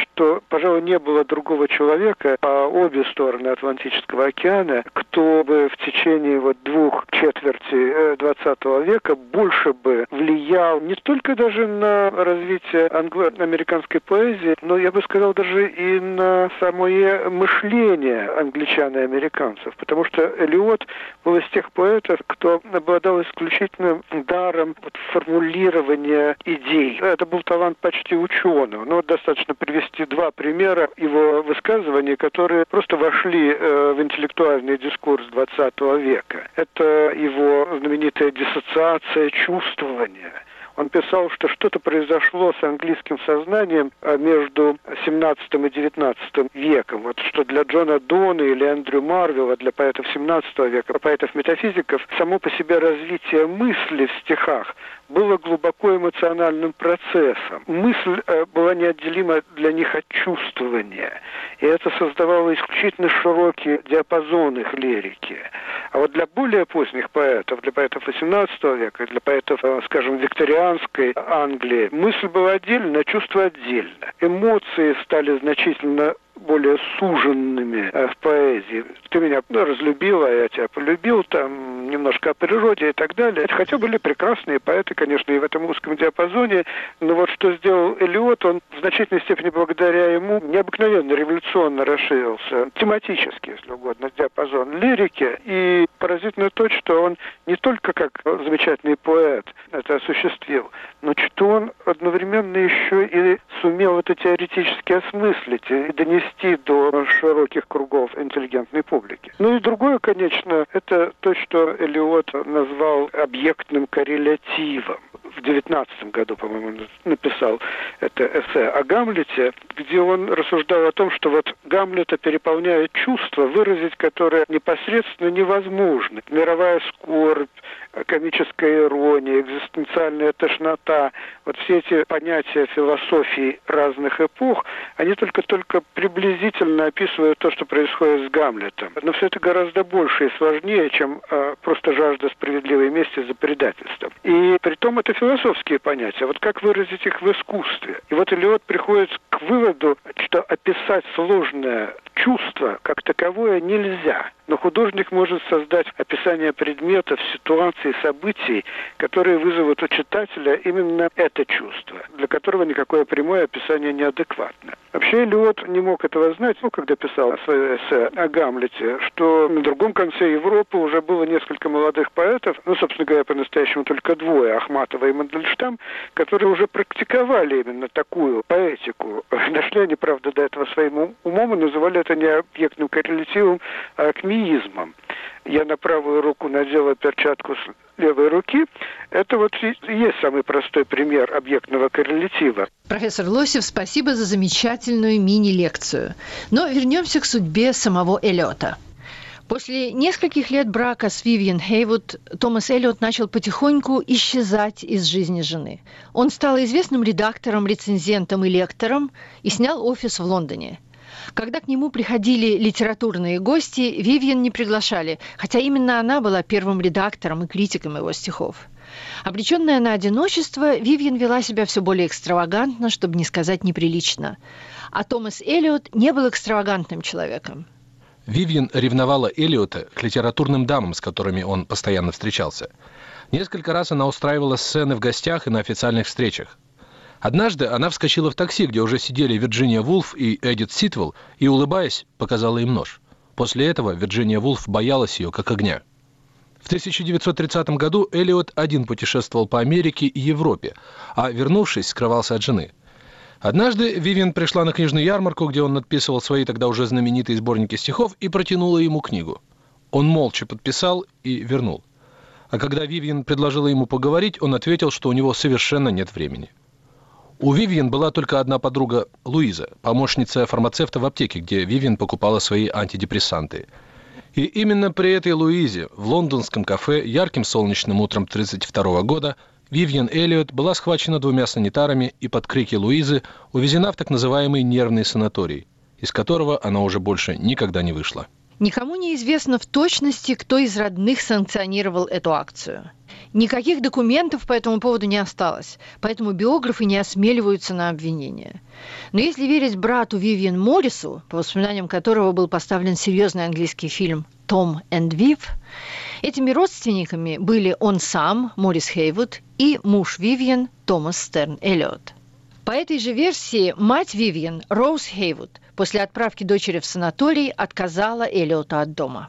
[SPEAKER 6] что, пожалуй, не было другого человека по обе стороны Атлантического океана, кто бы в течение вот двух четверти двадцатого века больше бы влиял не только даже на развитие англо-американской поэзии, но, я бы сказал, даже и на самое мышление англичан и американцев. Потому что Элиот был из тех поэтов, кто обладал исключительным даром вот, формулирования идей. Это был талант почти ученого. Но достаточно привести два примера его высказываний, которые просто вошли э, в интеллектуальный дискурс двадцатого века. Это его знаменитая диссоциация чувствования. Он писал, что что-то произошло с английским сознанием между семнадцатым и девятнадцатым веком. Вот что для Джона Дона или Эндрю Марвелла, для поэтов семнадцатого века, поэтов-метафизиков, само по себе развитие мысли в стихах было глубоко эмоциональным процессом. Мысль э, была неотделима для них от чувствования. И это создавало исключительно широкий диапазон их лирики. А вот для более поздних поэтов, для поэтов восемнадцатого века, для поэтов, э, скажем, викторианской Англии, мысль была отдельно, а чувство отдельно. Эмоции стали значительно более суженными э, в поэзии. Ты меня ну, разлюбила, я тебя полюбил, там немножко о природе и так далее. Хотя были прекрасные поэты, конечно, и в этом узком диапазоне, но вот что сделал Элиот, он в значительной степени благодаря ему необыкновенно революционно расширился, тематически, если угодно, диапазон лирики, и поразительно то, что он не только как замечательный поэт это осуществил, но что он одновременно еще и сумел это теоретически осмыслить и донести до широких кругов интеллигентной публики. Ну и другое, конечно, это то, что Элиот назвал объектным коррелятивом. В девятнадцатом году, по-моему, написал это эссе о Гамлете, где он рассуждал о том, что вот Гамлета переполняет чувства, выразить которые непосредственно невозможно. Мировая скорбь, комическая ирония, экзистенциальная тошнота, вот все эти понятия философии разных эпох, они только-только приблизительно описывают то, что происходит с Гамлетом. Но все это гораздо больше и сложнее, чем э, просто жажда справедливой мести за предательством. И притом это философские понятия. Вот как выразить их в искусстве? И вот Элиот приходит к выводу, что описать сложное чувство как таковое нельзя. Но художник может создать описание предметов, ситуаций, событий, которые вызовут у читателя именно это чувство, для которого никакое прямое описание неадекватно. Вообще Элиот не мог этого знать, ну, когда писал свое эссе о Гамлете, что на другом конце Европы уже было несколько молодых поэтов, ну, собственно говоря, по-настоящему только двое, Ахматова и Мандельштам, которые уже практиковали именно такую поэтику. Нашли они, правда, до этого своим умом и называли это не объектным коррелятивом, а акмеизмом. Я на правую руку надела перчатку с левой руки. Это вот и есть самый простой пример объектного коррелятива.
[SPEAKER 23] Профессор Лосев, спасибо за замечательную мини-лекцию. Но вернемся к судьбе самого Элиота. После нескольких лет брака с Вивиан Хейвуд Томас Элиот начал потихоньку исчезать из жизни жены. Он стал известным редактором, рецензентом и лектором и снял офис в Лондоне. Когда к нему приходили литературные гости, Вивиан не приглашали, хотя именно она была первым редактором и критиком его стихов. Обреченная на одиночество, Вивиан вела себя все более экстравагантно, чтобы не сказать неприлично. А Томас Элиот не был экстравагантным человеком.
[SPEAKER 2] Вивиан ревновала Элиота к литературным дамам, с которыми он постоянно встречался. Несколько раз она устраивала сцены в гостях и на официальных встречах. Однажды она вскочила в такси, где уже сидели Вирджиния Вулф и Эдит Ситвелл, и, улыбаясь, показала им нож. После этого Вирджиния Вулф боялась ее, как огня. В тысяча девятьсот тридцатом году Элиот один путешествовал по Америке и Европе, а, вернувшись, скрывался от жены. Однажды Вивиан пришла на книжную ярмарку, где он надписывал свои тогда уже знаменитые сборники стихов, и протянула ему книгу. Он молча подписал и вернул. А когда Вивиан предложила ему поговорить, он ответил, что у него совершенно нет времени. У Вивиан была только одна подруга Луиза, помощница фармацевта в аптеке, где Вивиан покупала свои антидепрессанты. И именно при этой Луизе в лондонском кафе ярким солнечным утром тысяча девятьсот тридцать второго года Вивиан Элиот была схвачена двумя санитарами и под крики Луизы увезена в так называемый нервный санаторий, из которого она уже больше никогда не вышла.
[SPEAKER 23] Никому не известно в точности, кто из родных санкционировал эту акцию. Никаких документов по этому поводу не осталось, поэтому биографы не осмеливаются на обвинения. Но если верить брату Вивиан Моррису, по воспоминаниям которого был поставлен серьезный английский фильм «Том энд Вив», этими родственниками были он сам, Моррис Хейвуд, и муж Вивиан, Томас Стерн Эллиот. По этой же версии, мать Вивиан, Роуз Хейвуд, после отправки дочери в санаторий отказала Эллиота от дома.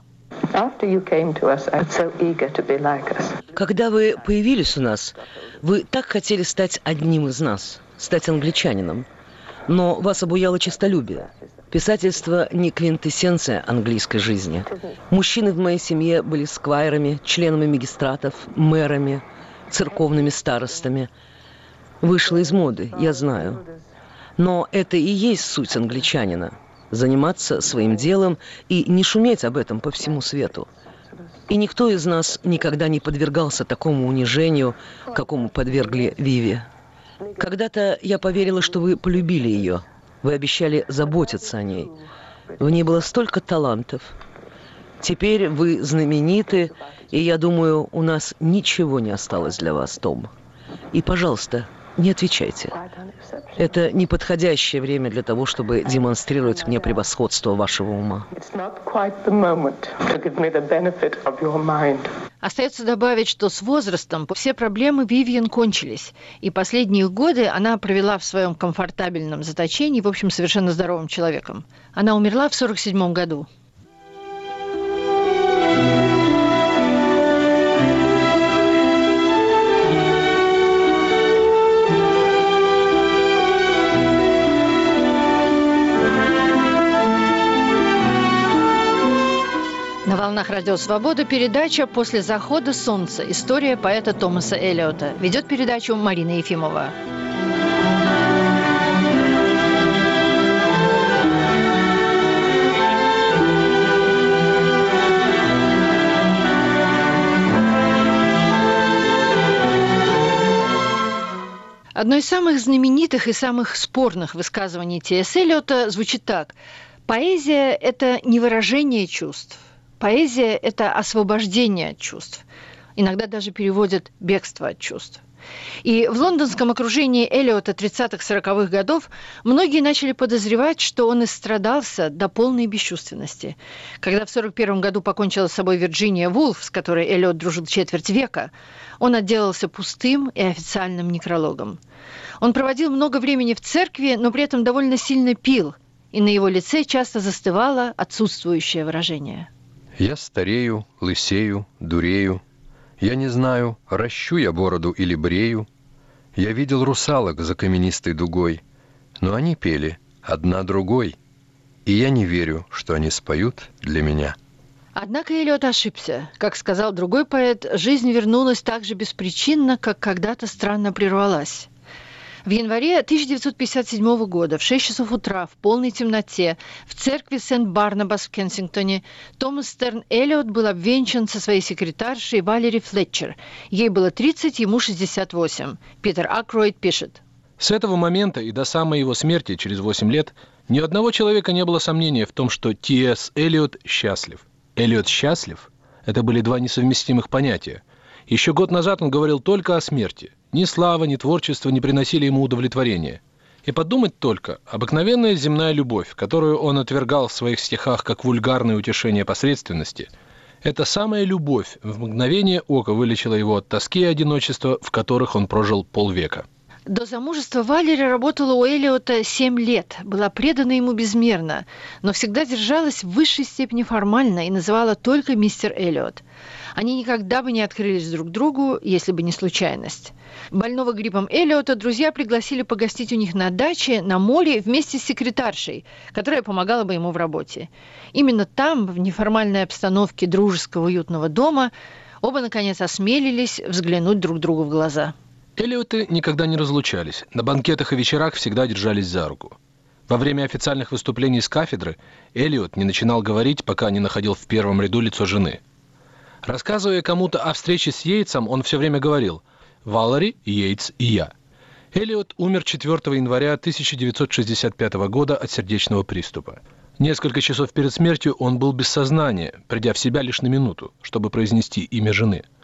[SPEAKER 4] Когда вы появились у нас, вы так хотели стать одним из нас, стать англичанином. Но вас обуяло честолюбие. Писательство не квинтэссенция английской жизни. Мужчины в моей семье были сквайрами, членами магистратов, мэрами, церковными старостами. Вышло из моды, я знаю. Но это и есть суть англичанина. Заниматься своим делом и не шуметь об этом по всему свету. И никто из нас никогда не подвергался такому унижению, какому подвергли Виви. Когда-то я поверила, что вы полюбили ее. Вы обещали заботиться о ней. В ней было столько талантов. Теперь вы знамениты, и я думаю, у нас ничего не осталось для вас, Том. И, пожалуйста, не отвечайте. Это неподходящее время для того, чтобы демонстрировать мне превосходство вашего ума.
[SPEAKER 23] Остается добавить, что с возрастом все проблемы Вивиан кончились, и последние годы она провела в своем комфортабельном заточении, в общем, совершенно здоровым человеком. Она умерла в сорок седьмом году. На волнах Радио Свобода передача «После захода солнца. История поэта Томаса Эллиота». Ведет передачу Марина Ефимова. Одно из самых знаменитых и самых спорных высказываний Ти Эс Эллиота звучит так. Поэзия – это не выражение чувств. Поэзия – это освобождение от чувств. Иногда даже переводят «бегство от чувств». И в лондонском окружении Эллиота тридцатых-сороковых годов многие начали подозревать, что он истрадался до полной бесчувственности. Когда в сорок первом году покончила с собой Вирджиния Вулф, с которой Эллиот дружил четверть века, он отделался пустым и официальным некрологом. Он проводил много времени в церкви, но при этом довольно сильно пил, и на его лице часто застывало отсутствующее выражение.
[SPEAKER 24] Я старею, лысею, дурею. Я не знаю, ращу я бороду или брею. Я видел русалок за каменистой дугой, но они пели одна другой. И я не верю, что они споют для меня.
[SPEAKER 23] Однако Эллиот ошибся. Как сказал другой поэт, жизнь вернулась так же беспричинно, как когда-то странно прервалась. В январе тысяча девятьсот пятьдесят седьмого года в шесть часов утра в полной темноте в церкви Сент-Барнабас в Кенсингтоне Томас Стерн Эллиот был обвенчан со своей секретаршей Валери Флетчер. Ей было тридцать, ему шестьдесят восемь. Питер Акройд пишет.
[SPEAKER 2] С этого момента и до самой его смерти через восемь лет ни у одного человека не было сомнения в том, что Ти Эс Эллиот счастлив. Эллиот счастлив – это были два несовместимых понятия. Еще год назад он говорил только о смерти. Ни слава, ни творчество не приносили ему удовлетворения. И подумать только, обыкновенная земная любовь, которую он отвергал в своих стихах как вульгарное утешение посредственности, эта самая любовь в мгновение ока вылечила его от тоски и одиночества, в которых он прожил полвека.
[SPEAKER 23] До замужества Валери работала у Эллиота семь лет, была предана ему безмерно, но всегда держалась в высшей степени формально и называла только мистер Эллиот. Они никогда бы не открылись друг другу, если бы не случайность. Больного гриппом Эллиота друзья пригласили погостить у них на даче, на море, вместе с секретаршей, которая помогала бы ему в работе. Именно там, в неформальной обстановке дружеского уютного дома, оба, наконец, осмелились взглянуть друг другу в глаза.
[SPEAKER 2] Эллиоты никогда не разлучались, на банкетах и вечерах всегда держались за руку. Во время официальных выступлений с кафедры Эллиот не начинал говорить, пока не находил в первом ряду лицо жены. Рассказывая кому-то о встрече с Йейтсом, он все время говорил «Валери, Йейтс и я». Эллиот умер четвёртого января тысяча девятьсот шестьдесят пятого года от сердечного приступа. Несколько часов перед смертью он был без сознания, придя в себя лишь на минуту, чтобы произнести имя жены.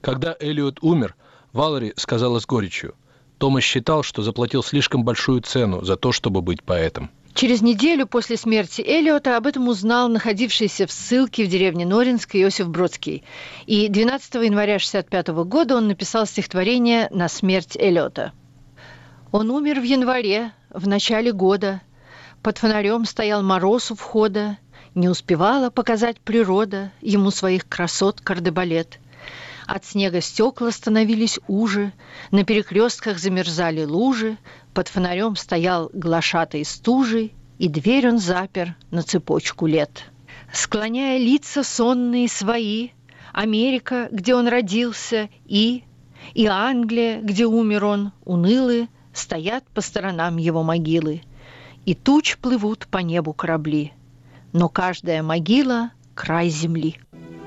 [SPEAKER 2] Когда Эллиот умер, Валери сказала с горечью: «Томас считал, что заплатил слишком большую цену за то, чтобы быть поэтом».
[SPEAKER 23] Через неделю после смерти Эллиота об этом узнал находившийся в ссылке в деревне Норинск Иосиф Бродский. И двенадцатого января шестьдесят пятого года он написал стихотворение «На смерть Эллиота». Он умер в январе, в начале года. Под фонарем стоял мороз у входа. Не успевала показать природа ему своих красот кардебалет. От снега стекла становились уже, на перекрестках замерзали лужи, под фонарем стоял глашатай стужи, и дверь он запер на цепочку лет. Склоняя лица сонные свои, Америка, где он родился, и, и Англия, где умер он, унылые, стоят по сторонам его могилы, и туч плывут по небу корабли, но каждая могила — край земли.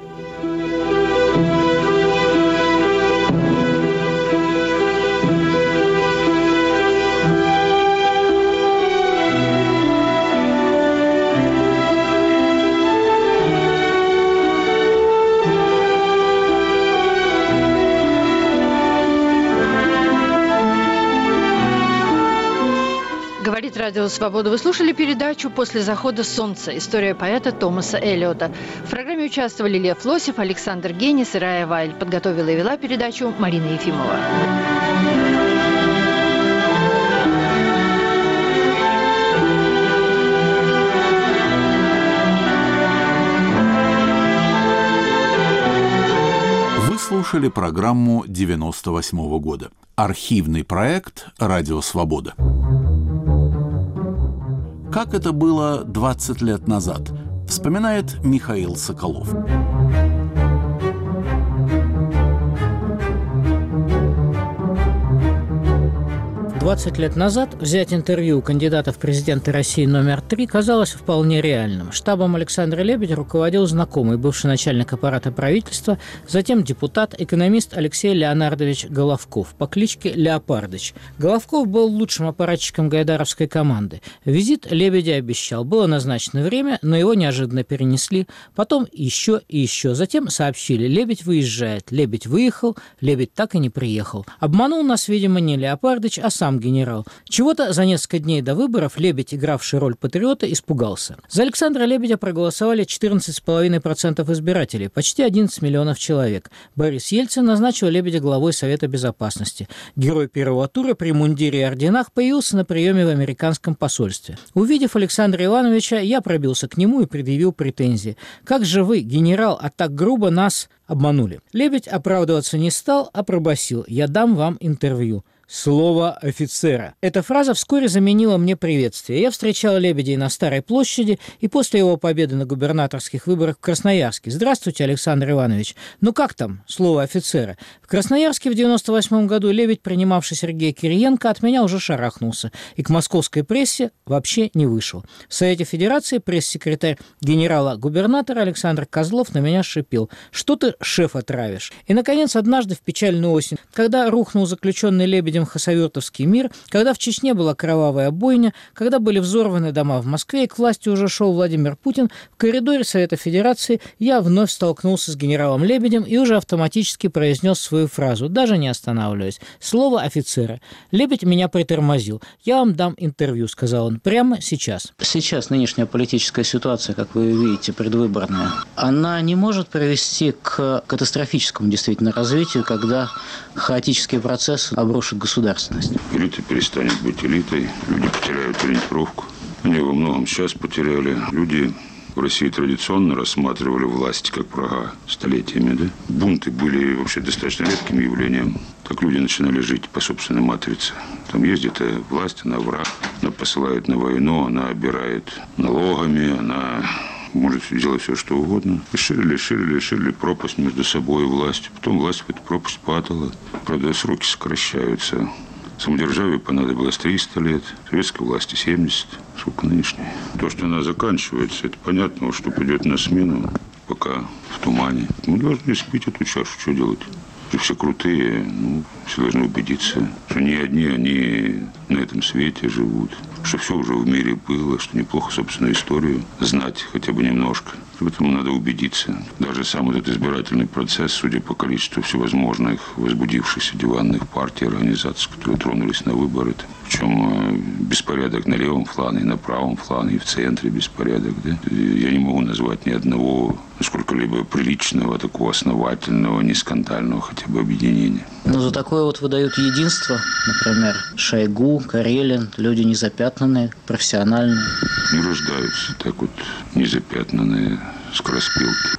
[SPEAKER 23] Говорит Радио Свобода. Вы слушали передачу «После захода солнца. История поэта Томаса Эллиота». В программе участвовали Лев Лосев, Александр Генис и Рая Вайль. Подготовила и вела передачу Марина Ефимова.
[SPEAKER 1] Вы слушали программу девяносто восьмого года. Архивный проект «Радио Свобода». Как это было двадцать лет назад, вспоминает Михаил Соколов.
[SPEAKER 7] двадцать лет назад взять интервью у кандидата в президенты России номер три казалось вполне реальным. Штабом Александра Лебедя руководил знакомый, бывший начальник аппарата правительства, затем депутат, экономист Алексей Леонардович Головков по кличке Леопардыч. Головков был лучшим аппаратчиком гайдаровской команды. Визит Лебедя обещал. Было назначено время, но его неожиданно перенесли. Потом еще и еще. Затем сообщили: Лебедь выезжает. Лебедь выехал, Лебедь так и не приехал. Обманул нас, видимо, не Леопардыч, а сам генерал. Чего-то за несколько дней до выборов Лебедь, игравший роль патриота, испугался. За Александра Лебедя проголосовали четырнадцать целых пять десятых процента избирателей, почти одиннадцать миллионов человек. Борис Ельцин назначил Лебедя главой Совета Безопасности. Герой первого тура при мундире и орденах появился на приеме в американском посольстве. Увидев Александра Ивановича, я пробился к нему и предъявил претензии. «Как же вы, генерал, а так грубо нас обманули?» Лебедь оправдываться не стал, а пробасил: «Я дам вам интервью». Слово офицера. Эта фраза вскоре заменила мне приветствие. Я встречал Лебедя на Старой площади и после его победы на губернаторских выборах в Красноярске. «Здравствуйте, Александр Иванович. Ну как там? Слово офицера». В Красноярске в девяносто восьмом году Лебедь, принимавший Сергея Кириенко, от меня уже шарахнулся и к московской прессе вообще не вышел. В Совете Федерации пресс-секретарь генерала-губернатора Александр Козлов на меня шипел: «Что ты, шефа, травишь?» И, наконец, однажды в печальную осень, когда рухнул заключенный Лебедем хасавюртовский мир, когда в Чечне была кровавая бойня, когда были взорваны дома в Москве и к власти уже шел Владимир Путин, в коридоре Совета Федерации я вновь столкнулся с генералом Лебедем и уже автоматически произнес свою фразу, даже не останавливаясь: «Слово офицера». Лебедь меня притормозил. «Я вам дам интервью», — сказал он, — «прямо сейчас».
[SPEAKER 9] Сейчас нынешняя политическая ситуация, как вы видите, предвыборная, она не может привести к катастрофическому действительно развитию, когда хаотические процессы обрушат государство. Государственность.
[SPEAKER 10] Элита перестанет быть элитой, люди потеряют ориентировку. Они во многом сейчас потеряли. Люди в России традиционно рассматривали власть как врага столетиями. Да? Бунты были вообще достаточно редким явлением. Так люди начинали жить по собственной матрице. Там ездит власть, она враг, она посылает на войну, она обирает налогами, она может делать все, что угодно. И ширили, ширили, ширили пропасть между собой и властью. Потом власть в эту пропасть падала. Правда, сроки сокращаются. Самодержавию понадобилось триста лет, советской власти семьдесят. Сколько нынешней? То, что она заканчивается, это понятно, вот что придет на смену, пока в тумане. Мы должны спить эту чашу, что делать? Все крутые, ну, все должны убедиться, что не одни они на этом свете живут, что все уже в мире было, что неплохо собственную историю знать хотя бы немножко. В этом надо убедиться. Даже сам этот избирательный процесс, судя по количеству всевозможных возбудившихся диванных партий, организаций, которые тронулись на выборы, причем беспорядок на левом фланге, на правом фланге, и в центре беспорядок. Да? Я не могу назвать ни одного сколько-либо приличного, такого основательного, не скандального хотя бы объединения.
[SPEAKER 9] Но за такое вот выдают единство, например, Шойгу, Карелин, люди незапятнанные, профессиональные.
[SPEAKER 10] Не рождаются так вот незапятнанные скороспелки.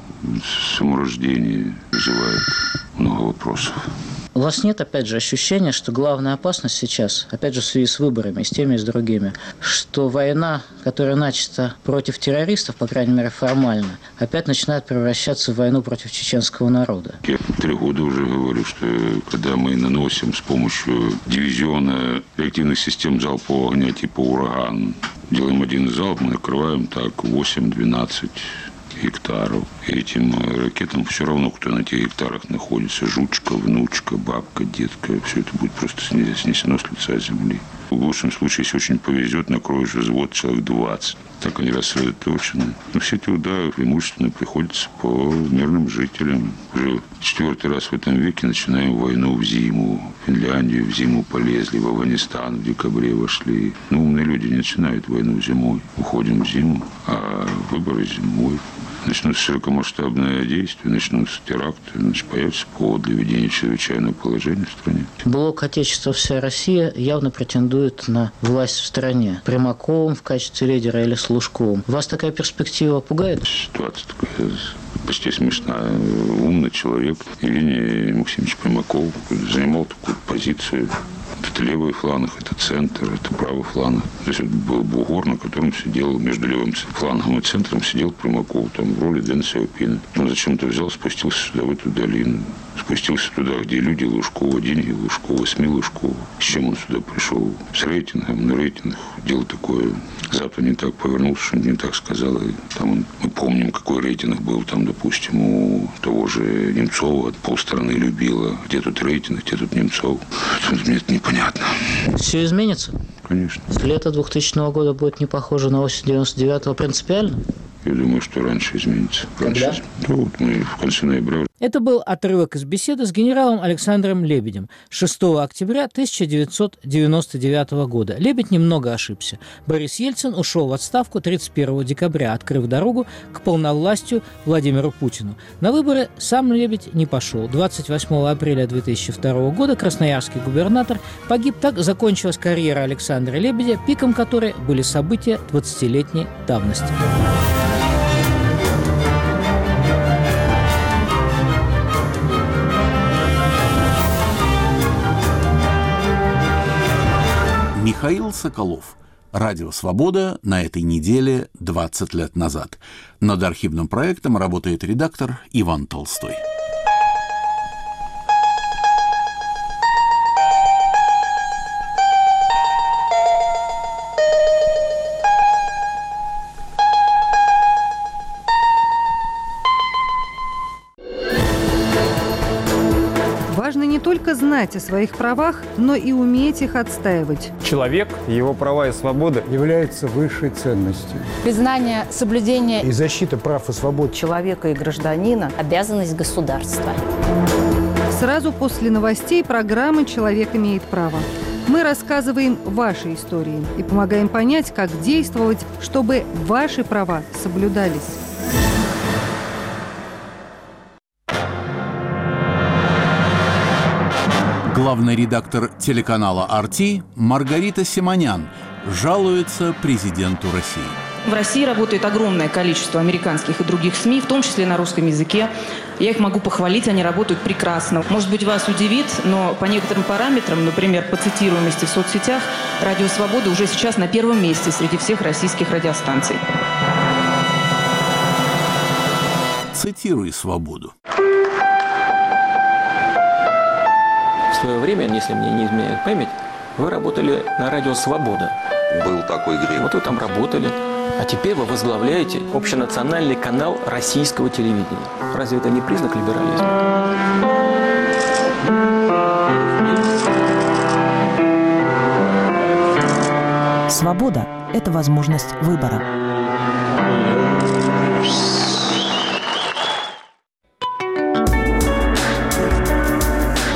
[SPEAKER 10] Саморождение вызывает много вопросов.
[SPEAKER 9] У вас нет, опять же, ощущения, что главная опасность сейчас, опять же, в связи с выборами, и с теми, и с другими, что война, которая начата против террористов, по крайней мере, формально, опять начинает превращаться в войну против чеченского народа?
[SPEAKER 10] Я три года уже говорю, что когда мы наносим с помощью дивизиона реактивных систем залпового огня типа «Ураган», делаем один залп, мы накрываем так восемь-двенадцать гектаров. И этим ракетам все равно, кто на тех гектарах находится. Жучка, внучка, бабка, детка. Все это будет просто снесено с лица земли. В лучшем случае, если очень повезет, накроешь взвод человек двадцать. Так они рассредоточены. Но все эти удары преимущественно приходятся по мирным жителям. Уже четвертый раз в этом веке начинаем войну в зиму. В Финляндию в зиму полезли, в Афганистан в декабре вошли. Но умные люди не начинают войну зимой. Уходим в зиму, а выборы зимой. Начнутся широкомасштабные действия, начнутся теракты, значит, появится повод для введения чрезвычайного положения в стране.
[SPEAKER 9] Блок «Отечество, вся Россия» явно претендует на власть в стране. Примаковым в качестве лидера или с Лужковым. Вас такая перспектива пугает?
[SPEAKER 10] Ситуация такая почти смешная. Умный человек, Евгений Максимович Примаков, занимал такую позицию. Это левый фланг, это центр, это правый фланг. То есть это был бугор, на котором сидел, между левым флангом и центром сидел Примаков, там в роли Дэн Сяопина. Он зачем-то взял, спустился сюда, в эту долину. Спустился туда, где люди Лужкова, деньги Лужкова, СМИ Лужкова. С чем он сюда пришел? С рейтингом, на рейтинг. Дело такое. Завтра не так повернулся, что не так сказал. И там он, мы помним, какой рейтинг был там, допустим, у того же Немцова. Полстраны любила. Где тут рейтинг, где тут Немцов? Мне это непонятно.
[SPEAKER 9] Все изменится?
[SPEAKER 10] Конечно.
[SPEAKER 9] Лето двухтысячного года будет не похоже на осень девяносто девятого принципиально?
[SPEAKER 10] Я думаю, что раньше изменится. Раньше.
[SPEAKER 9] Когда?
[SPEAKER 10] Ну, вот мы в конце ноября.
[SPEAKER 7] Это был отрывок из беседы с генералом Александром Лебедем шестого октября тысяча девятьсот девяносто девятого года. Лебедь немного ошибся. Борис Ельцин ушел в отставку тридцать первого декабря, открыв дорогу к полновластию Владимиру Путину. На выборы сам Лебедь не пошел. двадцать восьмого апреля две тысячи второго года красноярский губернатор погиб. Так закончилась карьера Александра Лебедя, пиком которой были события двадцатилетней давности.
[SPEAKER 1] Михаил Соколов. Радио «Свобода» на этой неделе двадцать лет назад. Над архивным проектом работает редактор Иван Толстой.
[SPEAKER 3] Важно не только знать о своих правах, но и уметь их отстаивать.
[SPEAKER 11] Человек, его права и свободы являются высшей ценностью.
[SPEAKER 13] Признание, соблюдение
[SPEAKER 11] и защита прав и свобод
[SPEAKER 12] человека и гражданина – обязанность государства.
[SPEAKER 3] Сразу после новостей программы «Человек имеет право». Мы рассказываем ваши истории и помогаем понять, как действовать, чтобы ваши права соблюдались.
[SPEAKER 1] Главный редактор телеканала ар ти Маргарита Симонян жалуется президенту России.
[SPEAKER 14] В России работает огромное количество американских и других СМИ, в том числе на русском языке. Я их могу похвалить, они работают прекрасно. Может быть, вас удивит, но по некоторым параметрам, например, по цитируемости в соцсетях, «Радио Свобода» уже сейчас на первом месте среди всех российских радиостанций.
[SPEAKER 1] Цитируй «Свободу».
[SPEAKER 25] В свое время, если мне не изменяет память, вы работали на радио «Свобода».
[SPEAKER 26] Был такой грех.
[SPEAKER 25] Вот вы там работали. А теперь вы возглавляете общенациональный канал российского телевидения. Разве это не признак либерализма?
[SPEAKER 27] Свобода – это возможность выбора.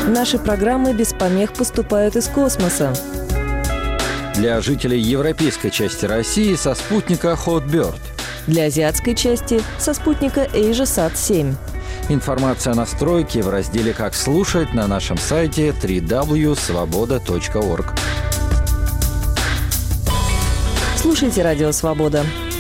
[SPEAKER 5] Наши программы без помех поступают из космоса.
[SPEAKER 8] Для жителей европейской части России со спутника Hotbird.
[SPEAKER 5] Для азиатской части со спутника AsiaSat семь.
[SPEAKER 8] Информация о настройке в разделе «Как слушать» на нашем сайте дабл ю дабл ю дабл ю точка свобода точка орг.
[SPEAKER 5] Слушайте «Радио Свобода».